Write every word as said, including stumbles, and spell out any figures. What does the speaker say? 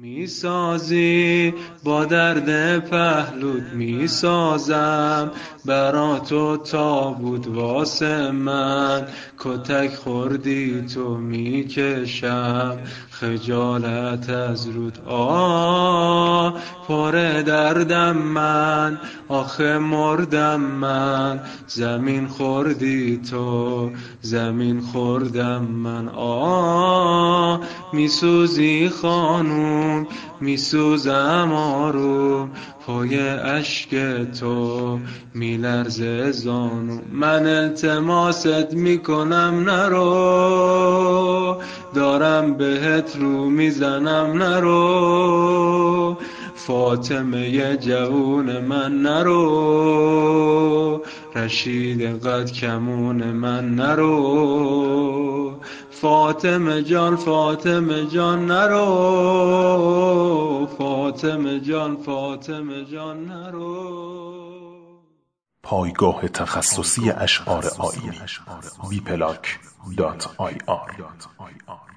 میسازی با درد پهلوت میسازم برا تو تابوت واسه من کتک خوردی تو میکشم خجالت از رود آه پاره دردم من آخه مردم من زمین خوردی تو زمین خوردم من آه میسوزی خانوم میسوزم آروم پای اشک تو میلرزه زانو من التماست میکنم نرو دارم بهت رو میزنم نرو فاطمه جوون من نرو رشید قد کمون من نرو فاطمه جان فاطمه جان نرو فاطمه جان فاطمه جان نرو. پایگاه تخصصی اشعار آیینی وی پلاک دات آی آر